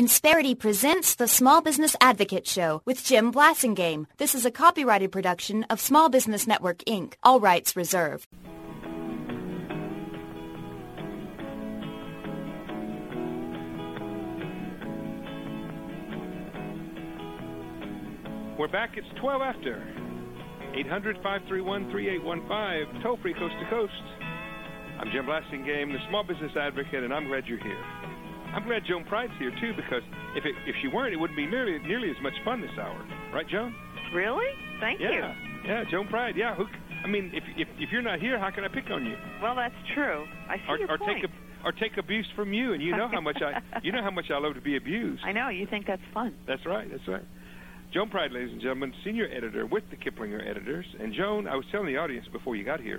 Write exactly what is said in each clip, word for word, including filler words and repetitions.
Insperity presents the Small Business Advocate Show with Jim Blasingame. This is a copyrighted production of Small Business Network, Incorporated. All rights reserved. We're back. It's twelve after. eight hundred, five three one, three eight one five. Toll free coast to coast. I'm Jim Blasingame, the Small Business Advocate, and I'm glad you're here. I'm glad Joan Pride's here, too, because if it, if she weren't, it wouldn't be nearly nearly as much fun this hour. Right, Joan? Really? Thank yeah. you. Yeah, Joan Pride. Yeah. Who, I mean, if, if if you're not here, how can I pick on you? Well, that's true. I see or, your or point. Take a, or take abuse from you, and you know how much I you know how much I love to be abused. I know. You think that's fun. That's right. That's right. Joan Pride, ladies and gentlemen, senior editor with the Kiplinger Editors. And Joan, I was telling the audience before you got here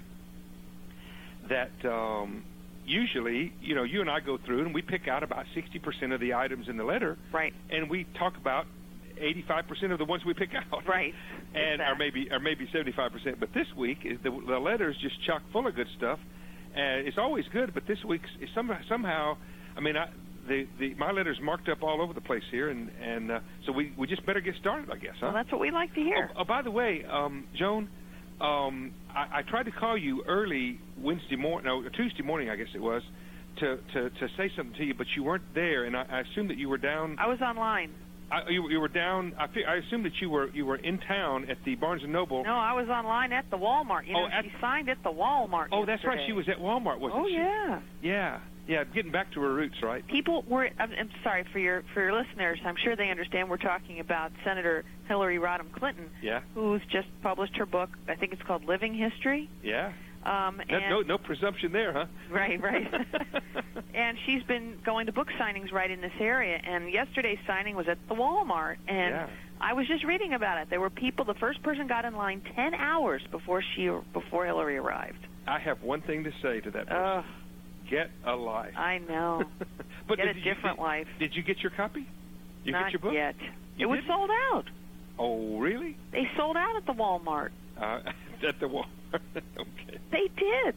that um, usually, you know, you and I go through and we pick out about sixty percent of the items in the letter. Right. And we talk about eighty-five percent of the ones we pick out. Right. And or maybe or maybe seventy-five percent. But this week, is the, the letter is just chock full of good stuff. And it's always good, but this week's is somehow, somehow, I mean, I, the, the my letter's marked up all over the place here, and, and uh, so we, we just better get started, I guess, huh? Well, that's what we like to hear. Oh, oh by the way, um, Joan, um, I, I tried to call you early Wednesday morning, no, Tuesday morning, I guess it was, to, to, to say something to you, but you weren't there, and I, I assumed that you were down. I was online. I, you, you were down. I, I assumed that you were you were in town at the Barnes and Noble. No, I was online at the Walmart. You know, oh, at, she signed at the Walmart. Oh, that's yesterday. right. She was at Walmart, wasn't oh, she? Oh yeah. Yeah, yeah. Getting back to her roots, right? People were. I'm, I'm sorry for your for your listeners. I'm sure they understand. We're talking about Senator Hillary Rodham Clinton. Yeah. Who's just published her book. I think it's called Living History. Yeah. Um, no, and, no, no presumption there, huh? Right, right. And she's been going to book signings right in this area. And yesterday's signing was at the Walmart, and yeah. I was just reading about it. There were people. The first person got in line ten hours before she before Hillary arrived. I have one thing to say to that person: uh, get a life. I know. But get a did different you, life. Did you get your copy? You Not get your book? yet. You it was didn't? sold out. Oh, really? They sold out at the Walmart. Uh, at the Walmart. Okay. They did.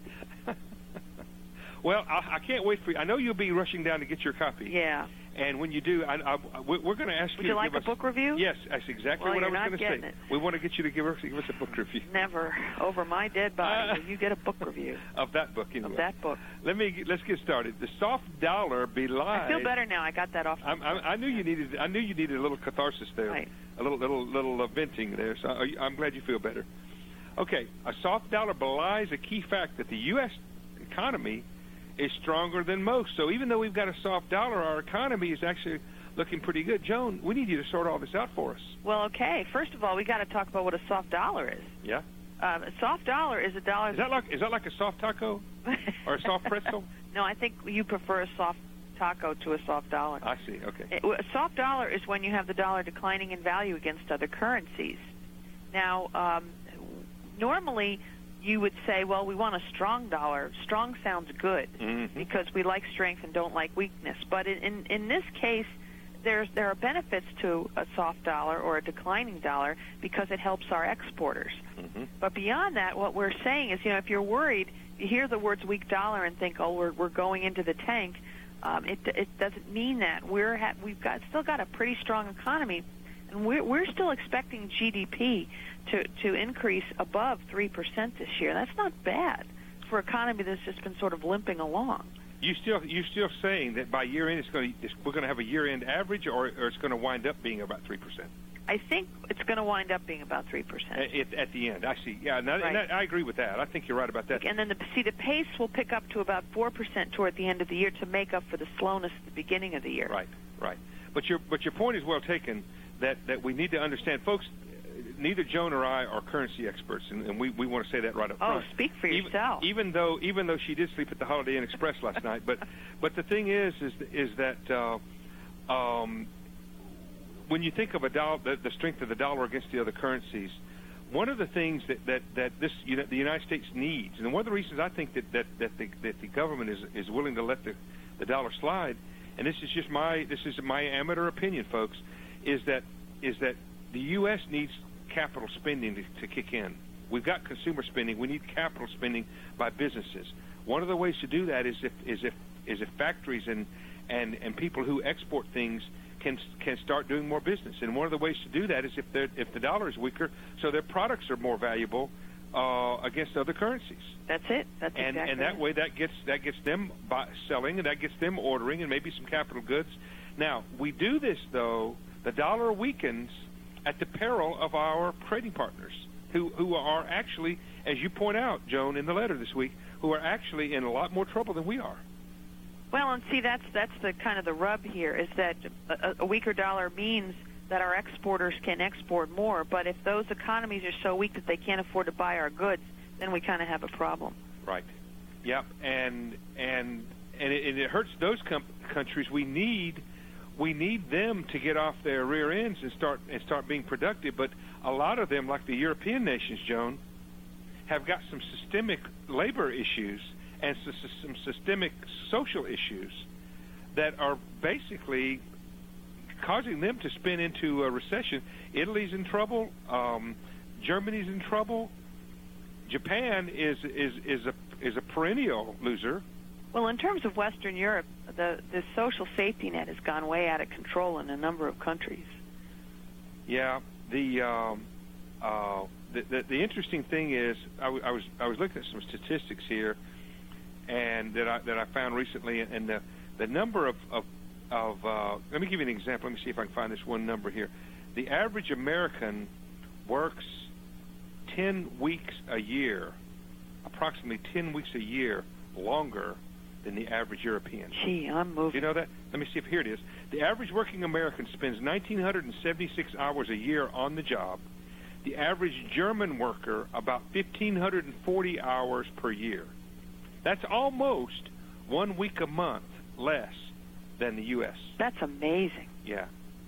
Well, I, I can't wait for you. I know you'll be rushing down to get your copy. Yeah. And when you do, I, I, we're going to ask Would you you to like give a us, book review? Yes, that's exactly well, what I you're was not going to getting say. It. We want to get you to give us, give us a book review. Never. Over my dead body, Uh, will you get a book review. Of that book, anyway. Of that book. Let me, let's get started. The soft dollar belies. I feel better now. I got that off. I'm, I'm, I knew you needed. I knew you needed a little catharsis there, right. a little, little, little uh, venting there. So I, I'm glad you feel better. Okay, a soft dollar belies a key fact that the U S economy is stronger than most. So even though we've got a soft dollar, our economy is actually looking pretty good. Joan, we need you to sort all this out for us. Well, okay. First of all, we got to talk about what a soft dollar is. Yeah. Uh, a soft dollar is a dollar. Is that like is that like a soft taco or a soft pretzel? No, I think you prefer a soft taco to a soft dollar. I see. Okay. It, a soft dollar is when you have the dollar declining in value against other currencies. Now, um, normally you would say, well, we want a strong dollar. Strong sounds good mm-hmm. because we like strength and don't like weakness. But in, in, in this case, there's, there are benefits to a soft dollar or a declining dollar because it helps our exporters. Mm-hmm. But beyond that, what we're saying is, you know, if you're worried, you hear the words weak dollar and think, oh, we're, we're going into the tank. Um, it, it doesn't mean that. We're ha- we've got still got a pretty strong economy, and we're, we're still expecting G D P to, to increase above three percent this year. That's not bad for an economy that's just been sort of limping along. You still you still saying that by year end it's going to we're going to have a year end average, or, or it's going to wind up being about three percent? I think it's going to wind up being about three percent at, at the end. I see. Yeah, and, that, right. and that, I agree with that. I think you're right about that. And then the see the pace will pick up to about four percent toward the end of the year to make up for the slowness at the beginning of the year. Right, right. But your but your point is well taken. That that we need to understand, folks. Neither Joan or I are currency experts, and, and we, we want to say that right up front. Oh, speak for even, yourself. Even though even though she did sleep at the Holiday Inn Express last night, but but the thing is is is that uh, um, when you think of a dollar, the, the strength of the dollar against the other currencies, one of the things that that, that this you know, the United States needs, and one of the reasons I think that that that the, that the government is is willing to let the the dollar slide, and this is just my this is my amateur opinion, folks, is that is that the U S needs capital spending to, to kick in. We've got consumer spending. We need capital spending by businesses. One of the ways to do that is if is if is if factories and and and people who export things can can start doing more business. And one of the ways to do that is if they're, if the dollar is weaker, so their products are more valuable uh, against other currencies. That's it. That's and, exactly And that it. way, that gets that gets them buy, selling, and that gets them ordering, and maybe some capital goods. Now, we do this though. The dollar weakens at the peril of our trading partners, who who are actually, as you point out, Joan, in the letter this week, who are actually in a lot more trouble than we are. Well, and see, that's that's the kind of the rub here, is that a, a weaker dollar means that our exporters can export more. But if those economies are so weak that they can't afford to buy our goods, then we kind of have a problem. Right. Yep. And and and it, and it hurts those com- countries. We need we need them to get off their rear ends and start and start being productive. But a lot of them, like the European nations, Joan, have got some systemic labor issues and some systemic social issues that are basically causing them to spin into a recession. Italy's in trouble. Um, Germany's in trouble. Japan is is is a is a perennial loser. Well, in terms of Western Europe, the the social safety net has gone way out of control in a number of countries. Yeah, the um, uh, the, the the interesting thing is, I, w- I was I was looking at some statistics here, and that I that I found recently, and the the number of of, of uh, let me give you an example. Let me see if I can find this one number here. The average American works ten weeks a year, approximately ten weeks a year longer than the average European. Gee, I'm moving. Do you know that? Let me see if here it is. The average working American spends one thousand nine hundred seventy-six hours a year on the job. The average German worker, about one thousand five hundred forty hours per year. That's almost one week a month less than the U S. That's amazing. Yeah.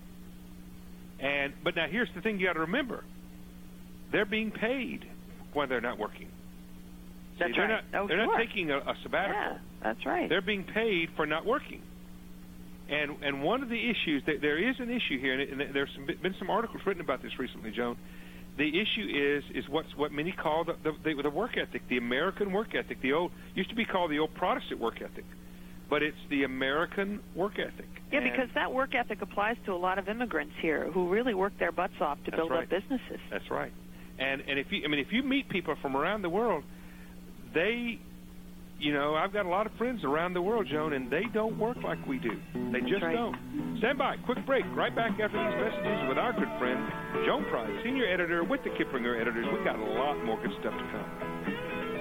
And but now here's the thing you got to remember. They're being paid when they're not working. That's See, they're right. Not, oh, they're sure. not taking a, a sabbatical. Yeah, that's right. They're being paid for not working. And and one of the issues, that there is an issue here, and there's some, been some articles written about this recently, Joan. The issue is is what's what many call the, the the work ethic, the American work ethic. The old used to be called the old Protestant work ethic, but it's the American work ethic. Yeah, and because that work ethic applies to a lot of immigrants here who really work their butts off to build right. up businesses. That's right. And and if you I mean if you meet people from around the world, they, you know, I've got a lot of friends around the world, Joan, and they don't work like we do. They just right. don't. Stand by. Quick break. Right back after these messages with our good friend, Joan Price, senior editor with the Kiplinger Editors. We've got a lot more good stuff to come.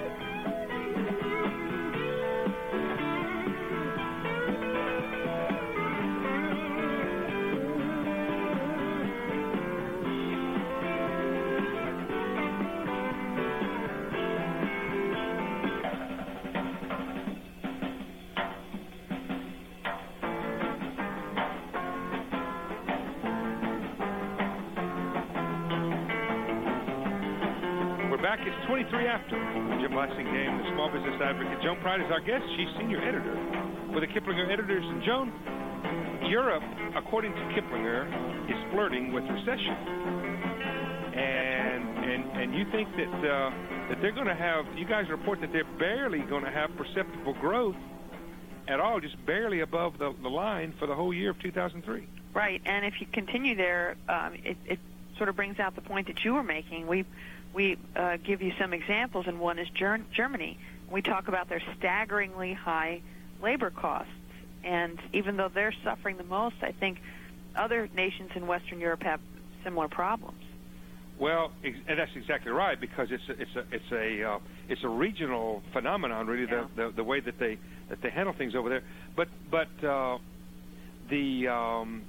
Back, it's twenty-three after. Jim Blasingame, the small business advocate. Joan Pride is our guest. She's senior editor with the Kiplinger Editors. And Joan, Europe, according to Kiplinger, is flirting with recession. And and and you think that uh, that they're going to have? You guys report that they're barely going to have perceptible growth at all, just barely above the, the line for the whole year of two thousand three. Right, and if you continue there, um, it, it sort of brings out the point that you were making. We We uh, give you some examples, and one is Ger- Germany. We talk about their staggeringly high labor costs, and even though they're suffering the most, I think other nations in Western Europe have similar problems. Well, ex- and that's exactly right, because it's a, it's a it's a uh, it's a regional phenomenon, really. Yeah. The, the the way that they that they handle things over there. But but uh, the um,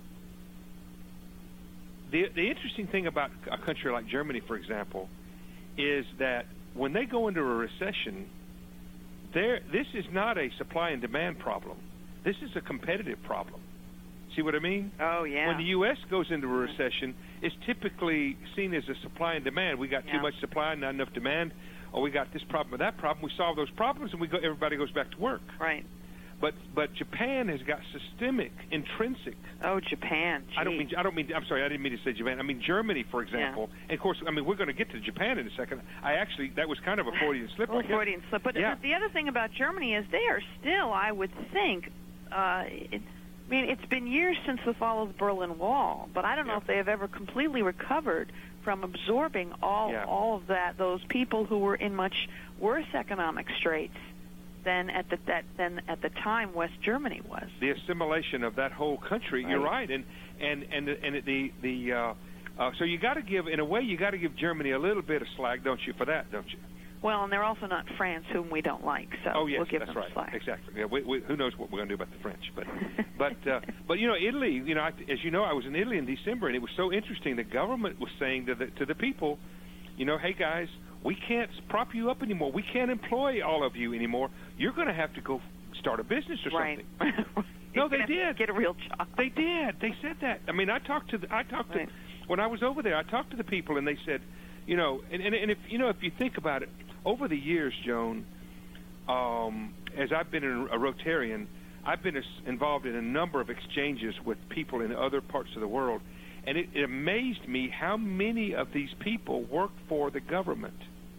the the interesting thing about a country like Germany, for example, is that when they go into a recession, there this is not a supply and demand problem. This is a competitive problem. See what I mean? Oh, yeah. When the U S goes into a recession, it's typically seen as a supply and demand. We got yeah. too much supply, not enough demand, or we got this problem or that problem. We solve those problems, and we go. Everybody goes back to work. Right. But but Japan has got systemic, intrinsic. Oh, Japan. Gee. I don't mean I don't mean I'm sorry I didn't mean to say Japan. I mean Germany, for example. Yeah. And of course, I mean we're going to get to Japan in a second. I actually that was kind of a Freudian slip. A little Freudian slip. But yeah. the other thing about Germany is they are still, I would think, uh, it, I mean, it's been years since the fall of the Berlin Wall, but I don't know Yeah. if they have ever completely recovered from absorbing all Yeah. all of that. Those people who were in much worse economic straits than at the that than at the time West Germany was. The assimilation of that whole country. Right. You're right, and and and and the the uh, uh, so you got to give, in a way, you got to give Germany a little bit of slack, don't you, for that, don't you? Well, and they're also not France, whom we don't like, so Oh yes, we'll give that's them right. slack. Exactly. Yeah, we, we, who knows what we're going to do about the French? But, but, uh, but you know, Italy. You know, I, as you know, I was in Italy in December, and it was so interesting. The government was saying to the to the people, you know, hey guys, we can't prop you up anymore. We can't employ all of you anymore. You're going to have to go start a business or Right. something. No, they You're gonna have to did. Get a real job. They did. They said that. I mean, I talked to the, I talked Right. to when I was over there. I talked to the people, and they said, you know, and, and and if you know, if you think about it, over the years, Joan, um, as I've been a Rotarian, I've been as, involved in a number of exchanges with people in other parts of the world, and it, it amazed me how many of these people worked for the government.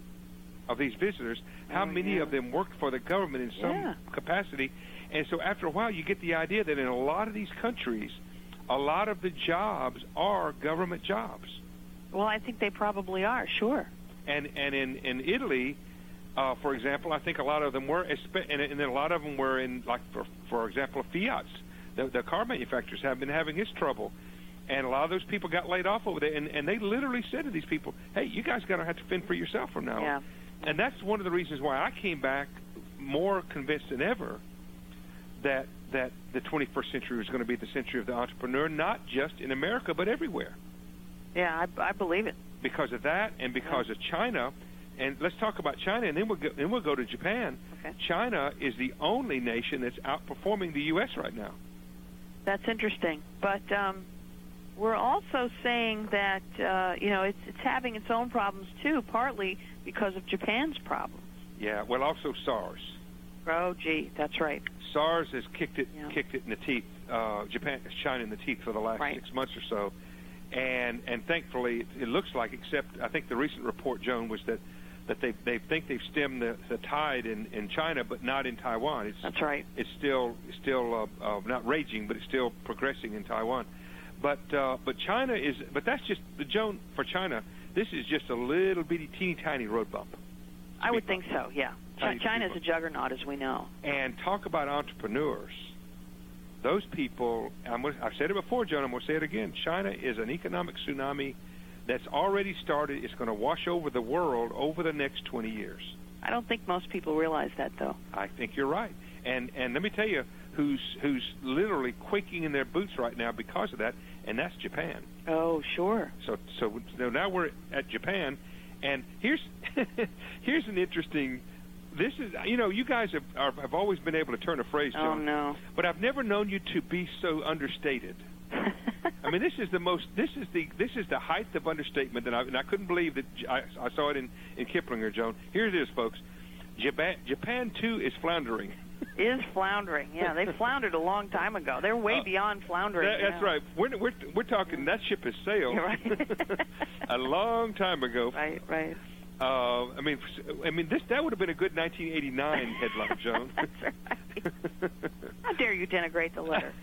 Of these visitors, how Oh, many yeah. of them worked for the government in some Yeah. capacity, and so after a while, you get the idea that in a lot of these countries, a lot of the jobs are government jobs. Well, I think they probably are, sure. And and in, in Italy, uh, for example, I think a lot of them were, espe- and, and then a lot of them were in, like, for, for example, Fiat's. The, the car manufacturers have been having this trouble. And a lot of those people got laid off over there, and, and they literally said to these people, hey, you guys got to have to fend for yourself from now on. Yeah. And that's one of the reasons why I came back more convinced than ever that that the twenty-first century was going to be the century of the entrepreneur, not just in America, but everywhere. Yeah, I, I believe it. Because of that, and because of China, and let's talk about China, and then we'll go, then we'll go to Japan. Okay. China is the only nation that's outperforming the U S right now. That's interesting. But um, we're also saying that, uh, you know, it's, it's having its own problems, too, partly because of Japan's problems. Yeah, well, also SARS. Oh, gee, that's right. SARS has kicked it, Yeah. kicked it in the teeth. Uh, Japan, China in the teeth for the last Right. six months or so, and and thankfully it, it looks like. Except I think the recent report, Joan, was that that they they think they've stemmed the, the tide in, in China, but not in Taiwan. It's, That's right. It's still still uh, uh, not raging, but it's still progressing in Taiwan. But uh, but China is. But that's just Joan, for China. This is just a little bitty, teeny tiny road bump. I would think so, yeah. Tiny Ch- China's speed a juggernaut, as we know. And talk about entrepreneurs. Those people, I'm gonna, I've said it before, John, I'm going to say it again. China is an economic tsunami that's already started. It's going to wash over the world over the next twenty years. I don't think most people realize that, though. I think you're right. And and let me tell you who's who's literally quaking in their boots right now because of that, and that's Japan. Oh, sure. So so, so now we're at Japan, and here's here's an interesting. This is, you know, you guys have are, have always been able to turn a phrase, John. Oh, no. But I've never known you to be so understated. I mean, this is the most. This is the. This is the height of understatement, and I, and I couldn't believe that I, I saw it in in Kiplinger, Joan. Here it is, folks. Japan, Japan too is floundering. Is floundering. Yeah, they floundered a long time ago. They're way Uh, beyond floundering. That, that's now. right. We're we're we're talking. That ship has sailed. You're right. A long time ago. Right, right. Uh, I mean, I mean, this that would have been a good nineteen eighty-nine headline, Joan. That's right. How dare you denigrate the letter?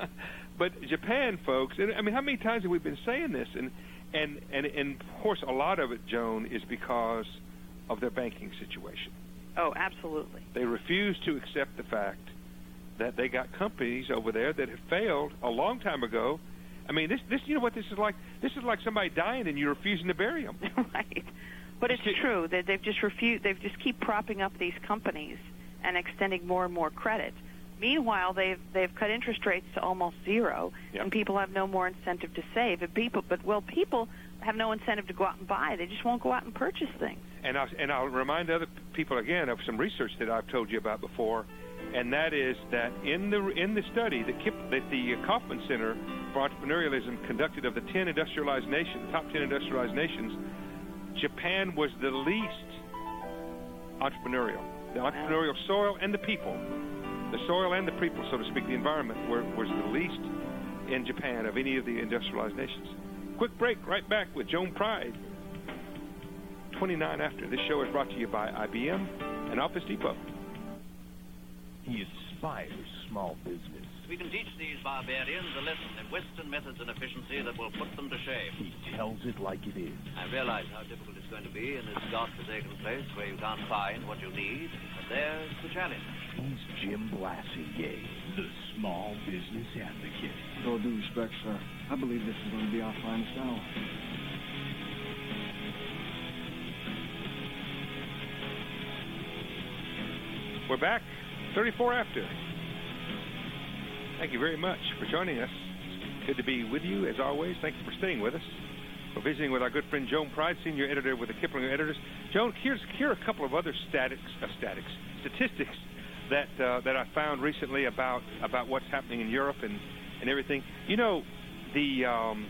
But Japan, folks, and I mean, how many times have we been saying this? And and and and of course, a lot of it, Joan, is because of their banking situation. Oh, absolutely. They refuse to accept the fact that they got companies over there that have failed a long time ago. I mean, this this you know what this is like? This is like somebody dying and you're refusing to bury them. Right. But it's true that they've just refused. They've just keep propping up these companies and extending more and more credit. Meanwhile, they've they've cut interest rates to almost zero, Yep. and people have no more incentive to save. And people, but well, people have no incentive to go out and buy. They just won't go out and purchase things. And I'll, and I'll remind other people again of some research that I've told you about before, and that is that in the in the study that, Kip, that the Kauffman Center for Entrepreneurialism conducted of the ten industrialized nations, top ten industrialized nations, Japan was the least entrepreneurial. The entrepreneurial soil and the people, the soil and the people, so to speak, the environment, were, was the least in Japan of any of the industrialized nations. Quick break, right back with Joan Pride. twenty-nine after. This show is brought to you by I B M and Office Depot. He inspires small business. We can teach these barbarians a lesson in Western methods and efficiency that will put them to shame. He tells it like it is. I realize how difficult it's going to be in this godforsaken place where you can't find what you need, but there's the challenge. He's Jim Blasingame, the small business advocate. With all due respect, sir, I believe this is going to be our finest hour. We're back, thirty-four after. Thank you very much for joining us. Good to be with you, as always. Thank you for staying with us. We're visiting with our good friend Joan Pride, senior editor with the Kiplinger Editors. Joan, here's here are a couple of other statics, uh, statics, statistics that uh, that I found recently about about what's happening in Europe and, and everything. You know, the um,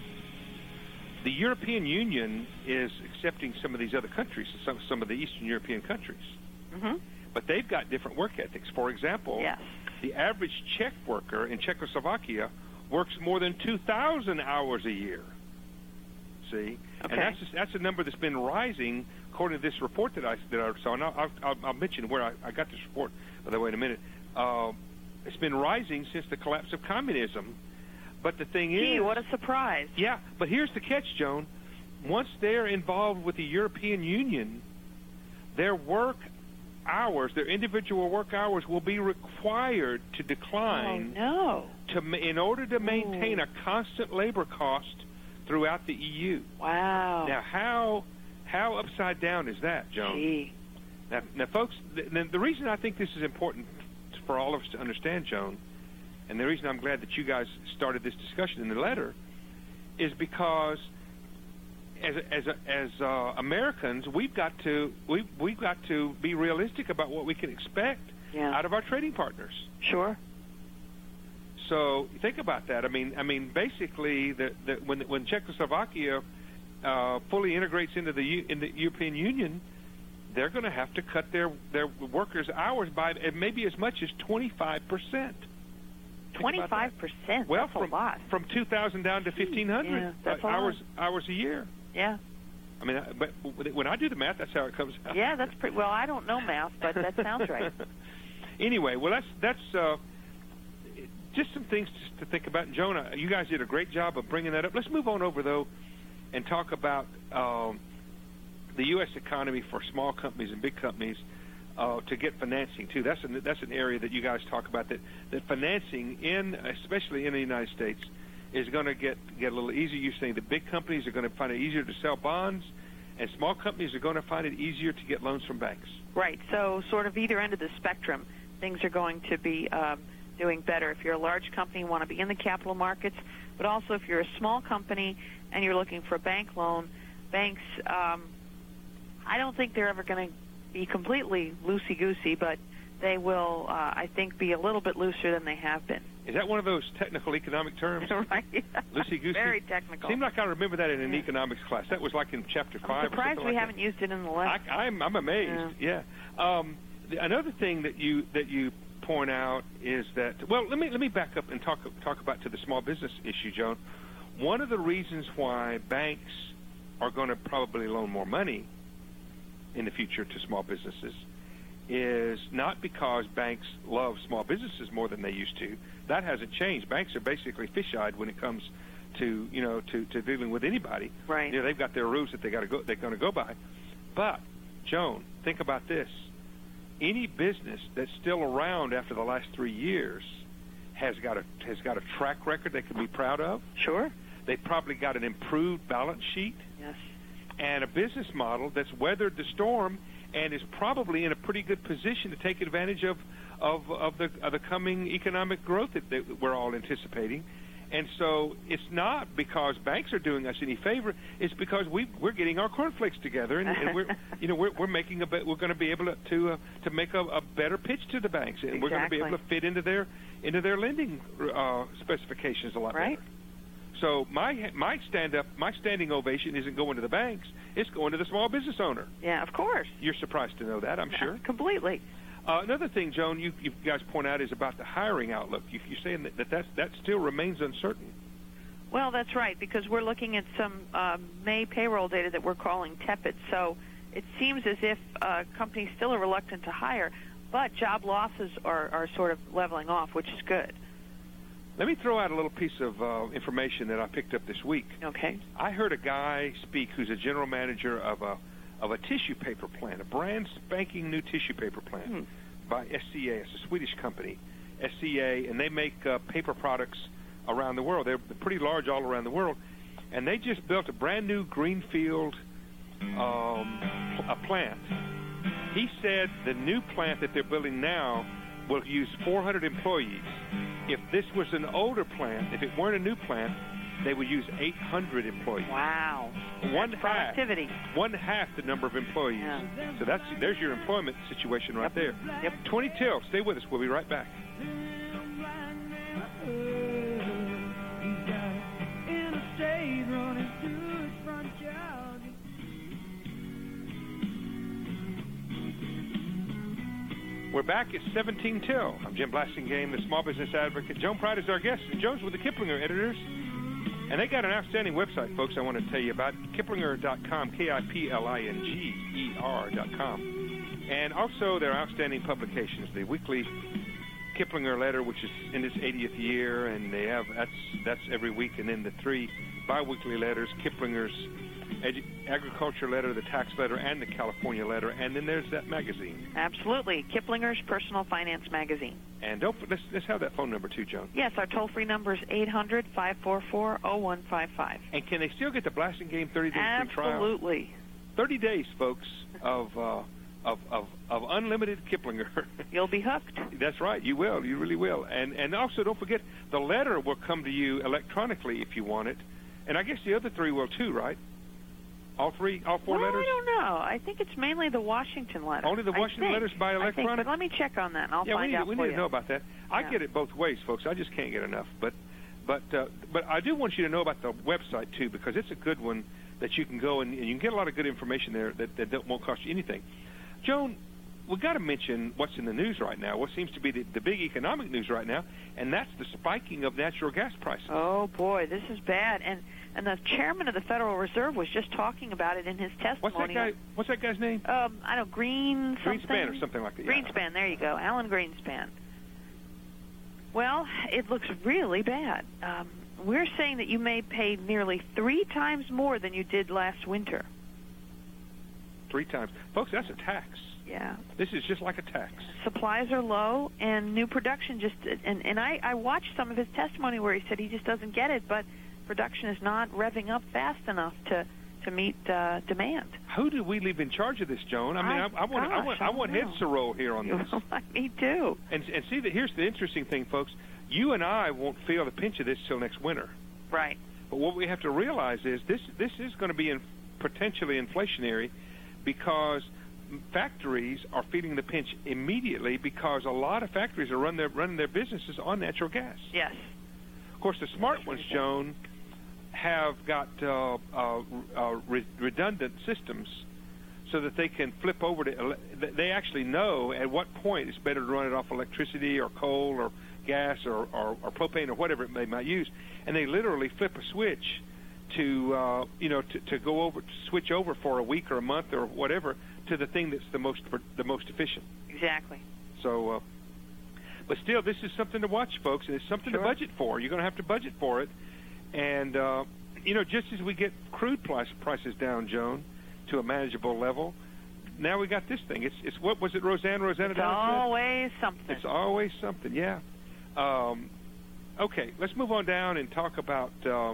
the European Union is accepting some of these other countries, some some of the Eastern European countries. Mm-hmm. But they've got different work ethics. For example, yes. the average Czech worker in Czechoslovakia works more than two thousand hours a year. See? Okay. And that's just, that's a number that's been rising according to this report that I, that I saw. And I'll, I'll, I'll mention where I, I got this report, by the way, in a minute. Uh, it's been rising since the collapse of communism. But the thing Gee, is... what a surprise. Yeah, but here's the catch, Joan. Once they're involved with the European Union, their work hours, their individual work hours will be required to decline oh, no. to in order to maintain Ooh. a constant labor cost throughout the E U. Wow. Now, how how upside down is that, Joan? Gee. Now, now folks, the, the reason I think this is important for all of us to understand, Joan, and the reason I'm glad that you guys started this discussion in the letter, is because as as as uh, Americans, we've got to we we've got to be realistic about what we can expect yeah. out of our trading partners. Sure. So think about that. I mean, I mean, basically, the, the, when when Czechoslovakia uh, fully integrates into the U, in the European Union, they're going to have to cut their their workers' hours by maybe as much as twenty-five percent. Twenty-five percent. Well, that's from a lot. from two thousand down to fifteen hundred yeah, that's uh, a hours lot. hours a year. Yeah. I mean, but when I do the math, that's how it comes out. Yeah, that's pretty. Well, I don't know math, but that sounds right. Anyway, well, that's that's uh, just some things to think about. And Jonah, you guys did a great job of bringing that up. Let's move on over though, and talk about um, the U S economy for small companies and big companies uh, to get financing too. That's an that's an area that you guys talk about, that that financing in, especially in the United States, is going to get get a little easier. You're saying the big companies are going to find it easier to sell bonds, and small companies are going to find it easier to get loans from banks. Right. So sort of either end of the spectrum, things are going to be um, doing better. If you're a large company, you want to be in the capital markets, but also if you're a small company and you're looking for a bank loan, banks, um, I don't think they're ever going to be completely loosey-goosey, but they will, uh, I think, be a little bit looser than they have been. Is that one of those technical economic terms? Right. Loosey-goosey? Very technical. Seemed like I remember that in an yeah. economics class. That was like in chapter five. I'm surprised or we like haven't that. used it in the lesson. I, I'm, I'm amazed. Yeah. yeah. Um, the, another thing that you that you point out is that, well, let me let me back up and talk talk about to the small business issue, Joan. One of the reasons why banks are going to probably loan more money in the future to small businesses is not because banks love small businesses more than they used to. That hasn't changed. Banks are basically fish-eyed when it comes to, you know, to, to dealing with anybody. Right. You know, they've got their rules that they got to go. They're going to go by. But, Joan, think about this: any business that's still around after the last three years has got a has got a track record they can be proud of. Sure. They've probably got an improved balance sheet. Yes. And a business model that's weathered the storm and is probably in a pretty good position to take advantage of of, of the of the coming economic growth that, that we're all anticipating. And so it's not because banks are doing us any favor. It's because we we're getting our cornflakes together, and, and we're you know we're we're making a we're going to be able to to, uh, to make a, a better pitch to the banks, and exactly. we're going to be able to fit into their into their lending uh, specifications a lot right. better. So my my stand up my standing ovation isn't going to the banks; it's going to the small business owner. Yeah, of course. You're surprised to know that, I'm sure. Completely. Uh, another thing, Joan, you, you guys point out is about the hiring outlook. You, you're saying that that, that's, that still remains uncertain. Well, that's right, because we're looking at some uh, May payroll data that we're calling tepid. So it seems as if uh, companies still are reluctant to hire, but job losses are, are sort of leveling off, which is good. Let me throw out a little piece of uh, information that I picked up this week. Okay. I heard a guy speak who's a general manager of a of a tissue paper plant, a brand spanking new tissue paper plant Hmm. by S C A. It's a Swedish company, S C A, and they make uh, paper products around the world. They're pretty large all around the world, and they just built a brand new greenfield um, a plant. He said the new plant that they're building now will use four hundred employees. If this was an older plant, if it weren't a new plant, they would use eight hundred employees. Wow. One That's half, productivity. one half the number of employees. Yeah. So that's there's your employment situation right Yep. there. Yep. twenty till. Stay with us. We'll be right back. We're back at seventeen till. I'm Jim Blasingame, the small business advocate. Joan Pride is our guest. Joan's with the Kiplinger editors. And they got an outstanding website, folks, I want to tell you about, Kiplinger dot com, K I P L I N G E R dot com. And also their outstanding publications, the weekly Kiplinger letter, which is in its eightieth year, and they have, that's that's every week, and then the three biweekly letters, Kiplinger's Edu- agriculture letter, the tax letter, and the California letter, and then there's that magazine. Absolutely. Kiplinger's Personal Finance Magazine. And don't let's, let's have that phone number too, Joan. Yes, our toll-free number is eight hundred, five four four, zero one five five. And can they still get the Blasingame thirty day free trial? Absolutely. thirty days, folks, of uh, of, of of unlimited Kiplinger. You'll be hooked. That's right. You will. You really will. And and also don't forget, the letter will come to you electronically if you want it. And I guess the other three will too, right? All three, all four well, letters? I don't know. I think it's mainly the Washington letter. Only the I Washington think. letters by I think, electronic? but let me check on that, and I'll yeah, find we need, out we for need you. to know about that. I Yeah. get it both ways, folks. I just can't get enough. But but uh, but I do want you to know about the website too, because it's a good one that you can go and, and you can get a lot of good information there that, that don't, won't cost you anything. Joan, we've got to mention what's in the news right now, what seems to be the, the big economic news right now, and that's the spiking of natural gas prices. Oh boy, this is bad. And and the chairman of the Federal Reserve was just talking about it in his testimony. What's that guy? What's that guy's name? Um, I don't know, Green something. Greenspan or something like that. Yeah. Greenspan, there you go, Alan Greenspan. Well, it looks really bad. Um, we're saying that you may pay nearly three times more than you did last winter. Three times, folks. That's a tax. Yeah. This is just like a tax. Supplies are low, and new production just and and I I watched some of his testimony where he said he just doesn't get it, but production is not revving up fast enough to to meet uh, demand. Who do we leave in charge of this, Joan? I mean, I, I, want I gosh, want I I want don't heads know. to roll here on this. Me too. And and see that here's the interesting thing, folks. You and I won't feel the pinch of this till next winter. Right. But what we have to realize is this this is going to be in, potentially inflationary, because factories are feeling the pinch immediately because a lot of factories are run their running their businesses on natural gas. Yes. Of course, the smart ones, Joan, have got uh, uh, uh, re- redundant systems so that they can flip over to. Ele- they actually know at what point it's better to run it off electricity or coal or gas or, or, or propane or whatever they might use, and they literally flip a switch to uh, you know to, to go over to switch over for a week or a month or whatever to the thing that's the most the most efficient. Exactly. So, uh, but still, this is something to watch, folks, and it's something Sure. to budget for. You're going to have to budget for it, and uh, you know, just as we get crude price, prices down, Joan, to a manageable level, now we got this thing. It's it's what was it, Roseanne? Rosanna? It's Dowd said? always something. It's always something. Yeah. Um, okay, let's move on down and talk about. Uh,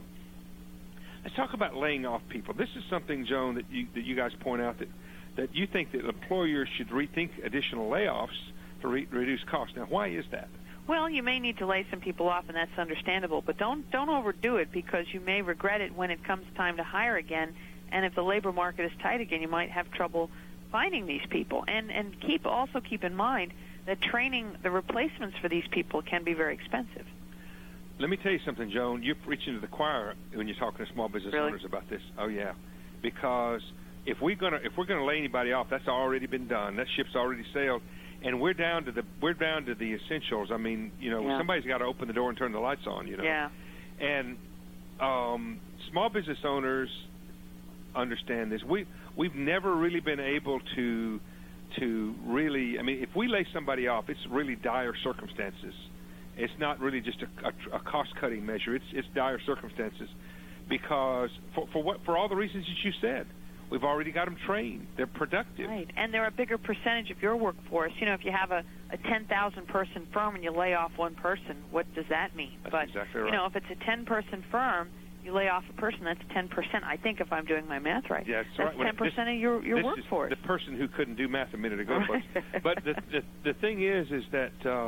let's talk about laying off people. This is something, Joan, that you that you guys point out that. that you think that employers should rethink additional layoffs to re- reduce costs. Now, why is that? Well, you may need to lay some people off, and that's understandable. But don't don't overdo it, because you may regret it when it comes time to hire again. And if the labor market is tight again, you might have trouble finding these people. And and keep also keep in mind that training the replacements for these people can be very expensive. Let me tell you something, Joan. You're preaching to the choir when you're talking to small business Really? owners about this. Oh yeah, because if we're gonna if we're gonna lay anybody off, that's already been done. That ship's already sailed, and we're down to the we're down to the essentials. I mean, you know, Yeah. somebody's got to open the door and turn the lights on. You know. Yeah. And um, small business owners understand this. We we've never really been able to to really. I mean, if we lay somebody off, it's really dire circumstances, It's not really just a, a, a cost-cutting measure. It's it's dire circumstances, because for, for what for all the reasons that you said, we've already got them trained. They're productive. Right, and they're a bigger percentage of your workforce. You know, if you have a, a ten thousand person firm and you lay off one person, what does that mean? That's but, exactly right. you know, if it's a ten person firm, you lay off a person, that's ten percent, I think, if I'm doing my math right. Yeah, that's, that's right. ten percent this, of your, your this workforce. Is the person who couldn't do math a minute ago. But the, the, the thing is, is that uh,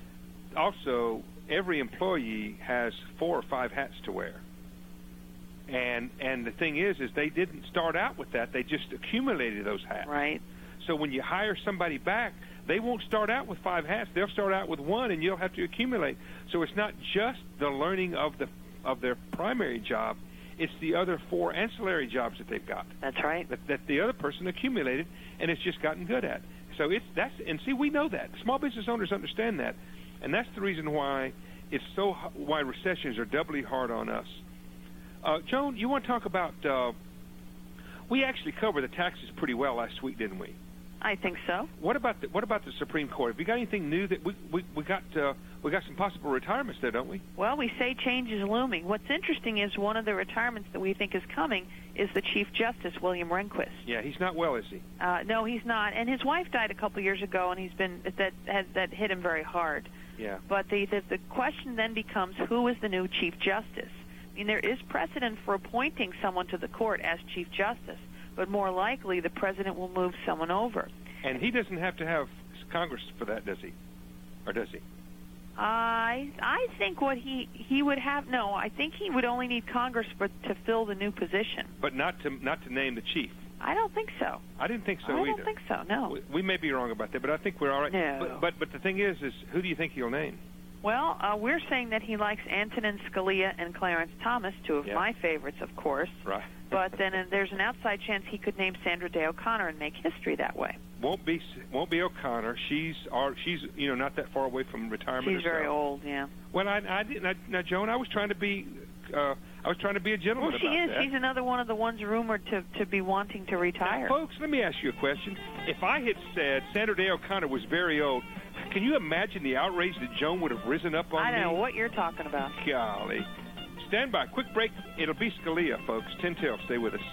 also every employee has four or five hats to wear. And and the thing is, is they didn't start out with that. They just accumulated those hats. Right. So when you hire somebody back, they won't start out with five hats. They'll start out with one, and you'll have to accumulate. So it's not just the learning of the of their primary job. It's the other four ancillary jobs that they've got. That's right. That, that the other person accumulated, and it's just gotten good at. So it's that's and see, we know that. Small business owners understand that, and that's the reason why it's so why recessions are doubly hard on us. Uh, Joan, you want to talk about? Uh, we actually covered the taxes pretty well last week, didn't we? I think so. What about the What about the Supreme Court? Have you got anything new that we we, we got? Uh, we got some possible retirements there, don't we? Well, we say change is looming. What's interesting is one of the retirements that we think is coming is the Chief Justice, William Rehnquist. Yeah, he's not well, is he? Uh, no, he's not. And his wife died a couple years ago, and he's been that has, that hit him very hard. Yeah. But the, the the question then becomes, who is the new Chief Justice? I mean, there is precedent for appointing someone to the court as Chief Justice, but more likely the president will move someone over. And he doesn't have to have Congress for that, does he? Or does he? I I think what he he would have no. I think he would only need Congress for to fill the new position. But not to not to name the chief. I don't think so. I didn't think so I either. don't think so. No. We, we may be wrong about that, but I think we're all right. No. But, but but the thing is, is who do you think he'll name? Well, uh, we're saying that he likes Antonin Scalia and Clarence Thomas, two of Yeah. my favorites, of course. Right. But then uh, there's an outside chance he could name Sandra Day O'Connor and make history that way. Won't be won't be O'Connor. She's our, she's you know not that far away from retirement. She's very herself. old, yeah. Well, I I didn't. I, now, Joan, I was trying to be uh, I was trying to be a gentleman Well, she about is. that. She's another one of the ones rumored to to be wanting to retire. Now, folks, let me ask you a question. If I had said Sandra Day O'Connor was very old, can you imagine the outrage that Joan would have risen up on I don't me? know what you're talking about. Golly. Stand by. Quick break. It'll be Scalia, folks. ten till. Stay with us.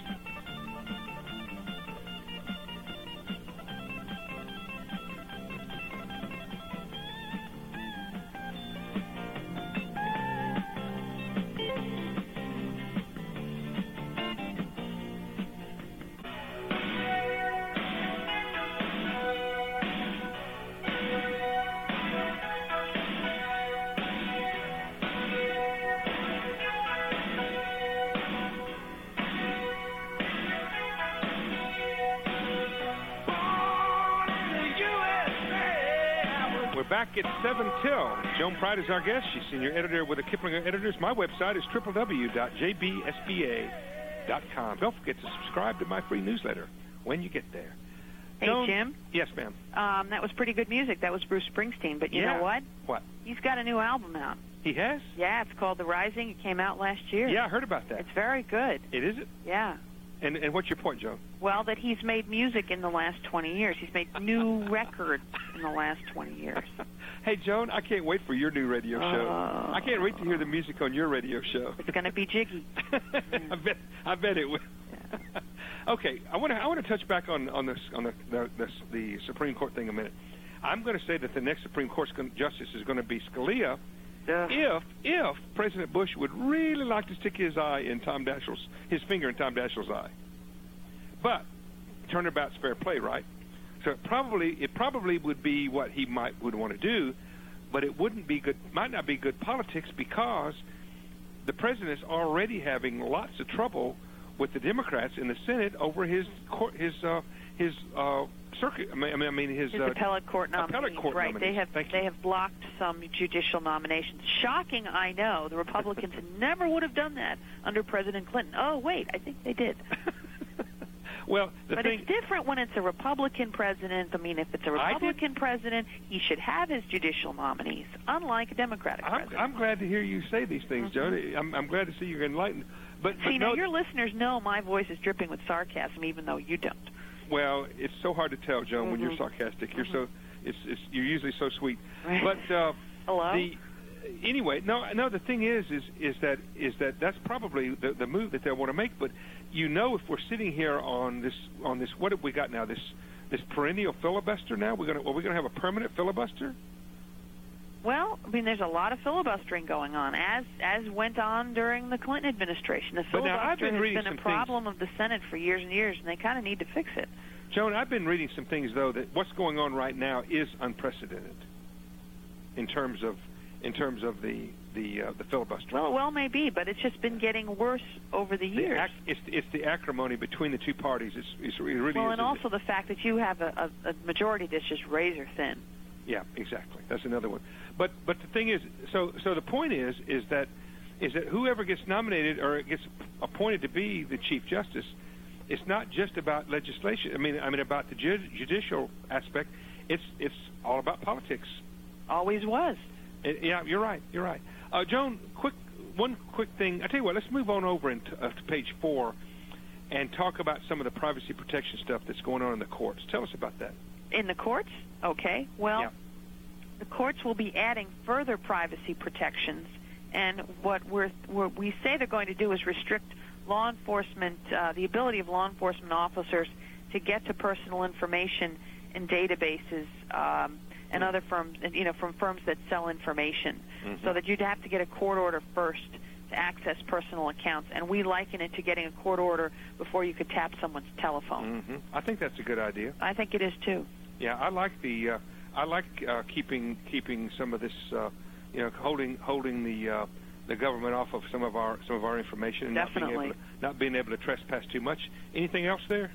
Back at seven till. Joan Pride is our guest. She's senior editor with the Kiplinger Editors. My website is w w w dot j b s b a dot com. Don't forget to subscribe to my free newsletter when you get there. Hey, Joan, Jim. Yes, ma'am. Um, that was pretty good music. That was Bruce Springsteen. But you Yeah. know what? What? He's got a new album out. He has? Yeah, it's called The Rising. It came out last year. Yeah, I heard about that. It's very good. It is it? Yeah. And and what's your point, Joan? Well, that he's made music in the last twenty years. He's made new records in the last twenty years. Hey, Joan, I can't wait for your new radio show. Uh, I can't wait to hear the music on your radio show. It's going to be jiggy. I bet. I bet it will. Yeah. Okay, I want to. I want to touch back on on this on the the, the, the Supreme Court thing a minute. I'm going to say that the next Supreme Court justice is going to be Scalia. Ugh. If if President Bush would really like to stick his eye in Tom Daschle's his finger in Tom Daschle's eye, but turnabout's fair play, right? So it probably it probably would be what he might would want to do, but it wouldn't be good. Might not be good politics because the president's already having lots of trouble with the Democrats in the Senate over his court, his uh, his uh, circuit. I mean, I mean his, His uh, appellate court nominees. appellate court right. nominees. They have Thank they you. have blocked some judicial nominations. Shocking, I know. The Republicans never would have done that under President Clinton. Oh, wait, I think they did. Well, the but thing, it's different when it's a Republican president. I mean, if it's a I Republican president, he should have his judicial nominees, unlike a Democratic I'm, president. I'm glad to hear you say these things, Mm-hmm. Jody. I'm, I'm glad to see you're enlightened. But, but See, no, now your listeners know my voice is dripping with sarcasm, even though you don't. well, it's so hard to tell, Joan, when you're Mhm. sarcastic. You're so it's, it's you're usually so sweet. Right. But uh, Hello? the anyway, no, no. The thing is, is, is that is that that's probably the, the move that they want to make. But you know, if we're sitting here on this on this, what have we got now? This this perennial filibuster. Now we're gonna are we gonna have a permanent filibuster? Well, I mean, there's a lot of filibustering going on, as as went on during the Clinton administration. The But now, I've filibuster been has reading been a some problem of the Senate for years and years, and they kind of need to fix it. Joan, I've been reading some things though that what's going on right now is unprecedented in terms of in terms of the the uh, the filibuster. Well, it well may be, but it's just been getting worse over the years. The ac- it's it's the acrimony between the two parties. It's, it's it really well, is. and also the fact that you have a, a, a majority that's just razor thin. Yeah, exactly. That's another one. But but the thing is, so so the point is is that is that whoever gets nominated or gets appointed to be the Chief Justice, it's not just about legislation. I mean, I mean about the ju- judicial aspect. It's it's all about politics. Always was. It, yeah, you're right. You're right. Uh, Joan, quick one quick thing. I tell you what. Let's move on over into, uh, to page four and talk about some of the privacy protection stuff that's going on in the courts. Tell us about that. In the courts? Okay. Well, yeah. The courts will be adding further privacy protections, and what we're, what we say they're going to do is restrict law enforcement, uh, the ability of law enforcement officers to get to personal information in databases um, and mm-hmm. other firms, you know, from firms that sell information, mm-hmm. so that you'd have to get a court order first to access personal accounts, and we liken it to getting a court order before you could tap someone's telephone. Mm-hmm. I think that's a good idea. I think it is too. Yeah, I like the uh, I like uh, keeping keeping some of this, uh, you know, holding holding the uh, the government off of some of our some of our information, and Definitely. not being able to, not being able to trespass too much. Anything else there?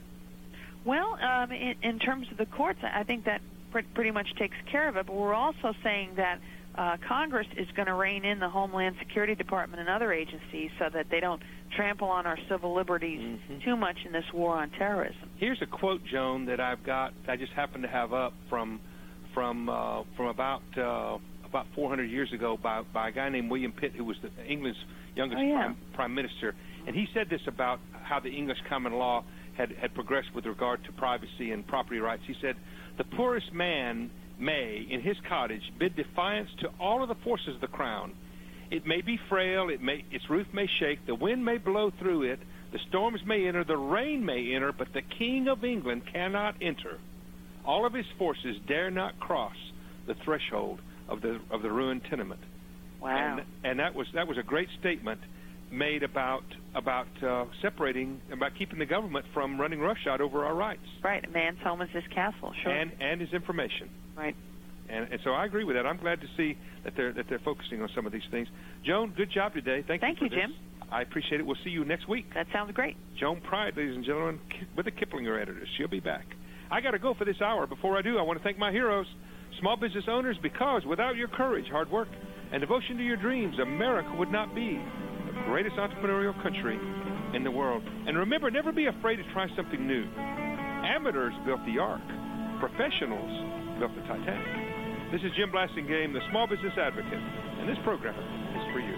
Well, um, in, in terms of the courts, I think that pr- pretty much takes care of it. But we're also saying that uh, Congress is going to rein in the Homeland Security Department and other agencies so that they don't trample on our civil liberties mm-hmm. too much in this war on terrorism. Here's a quote, Joan, that I've got. I just happen to have up from from uh, from about uh, about four hundred years ago by by a guy named William Pitt, who was the, England's youngest oh, yeah. prime, prime minister, and he said this about how the English common law had had progressed with regard to privacy and property rights. He said, "The poorest man may, in his cottage, bid defiance to all of the forces of the crown. It may be frail, it may, its roof may shake, the wind may blow through it, the storms may enter, the rain may enter, but the King of England cannot enter. All of his forces dare not cross the threshold of the of the ruined tenement." Wow! And, and that was that was a great statement made about about uh, separating, about keeping the government from running roughshod over our rights. Right, a man's home is his castle. Sure. And and his information. Right. And, and so I agree with that. I'm glad to see that they're that they're focusing on some of these things. Joan, good job today. Thank, Thank you. Thank For you, this. Jim. I appreciate it. We'll see you next week. That sounds great. Joan Pride, ladies and gentlemen, with the Kiplinger editors. She'll be back. I got to go for this hour. Before I do, I want to thank my heroes, small business owners, because without your courage, hard work, and devotion to your dreams, America would not be the greatest entrepreneurial country in the world. And remember, never be afraid to try something new. Amateurs built the Ark. Professionals built the Titanic. This is Jim Blasingame, the Small Business Advocate, and this program is for you.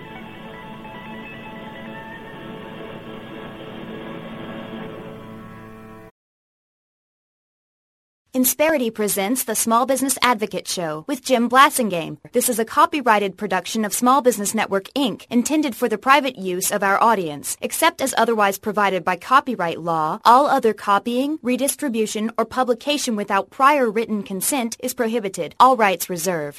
Insperity presents the Small Business Advocate Show with Jim Blasingame. This is a copyrighted production of Small Business Network, Incorporated, intended for the private use of our audience. Except as otherwise provided by copyright law, all other copying, redistribution, or publication without prior written consent is prohibited. All rights reserved.